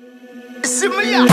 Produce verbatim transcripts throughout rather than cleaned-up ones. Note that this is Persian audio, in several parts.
سمية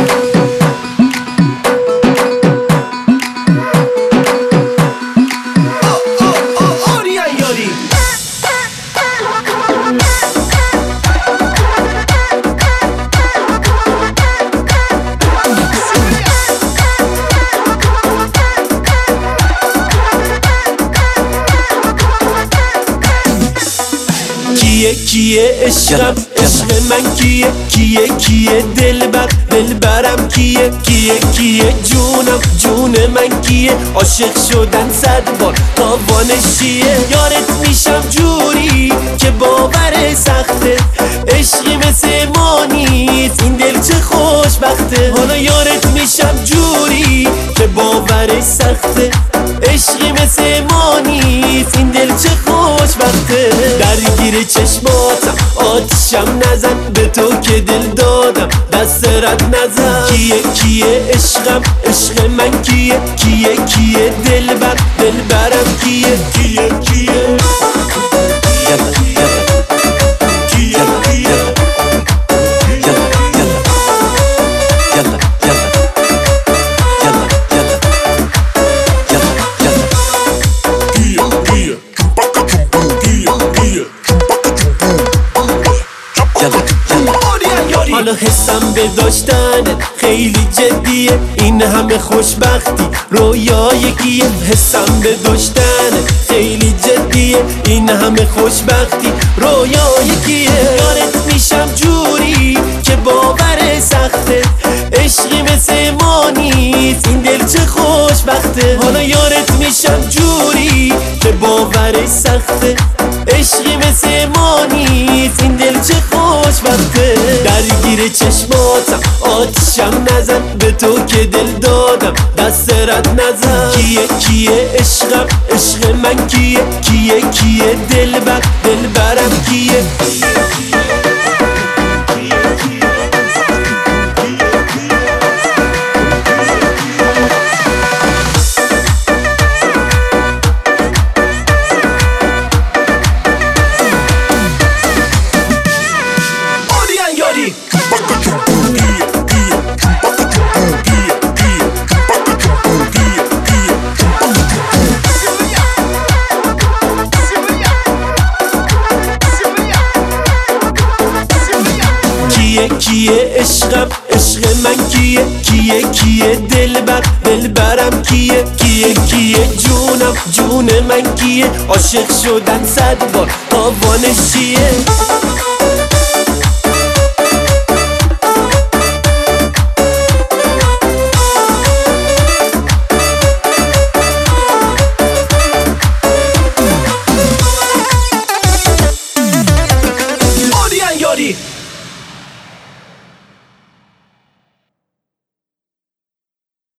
کیه کیه عشقم عشق من کیه کیه کیه دلبر دلبرم کیه کیه کیه جونم جون من کیه عاشق شدن صد بار تاوانش چیه یارت میشم جوری که باور سخته عشقی مثل ما نیست این دل چه خوشبخته حالا یارت میشم جوری که باور سخته عشقی مثل ما نیست این دل چه خوشبخته درگیر چشماتم آتیشم نزن به تو که دل دادم دست رد نزن کیه کیه عشقم عشق من کیه کیه کیه دلبر دلبرم کیه کیه کیه حالا حسم به داشتنت خیلی جدیه این همه خوشبختی رویای کیه حسم به داشتنت خیلی جدیه این همه خوشبختی رویای کیه یارت میشم جوری که باور سخته عشقی مثل ما نیست این دل چه خوشبخته حالا یارت میشم جوری که باور سخته عشقی مثل ما نیست این دل چه خوشبخته درگیر چشماتم آتیشم نزن به تو که دل دادم دست رد نزن کیه کیه عشقم عشق من کیه کیه کیه دلبر دلبرم کیه کیه عشقم عشق من کیه کیه کیه دلبر دلبرم کیه کیه کیه جونم جون من کیه عاشق شدن صد بار تاوانش چیه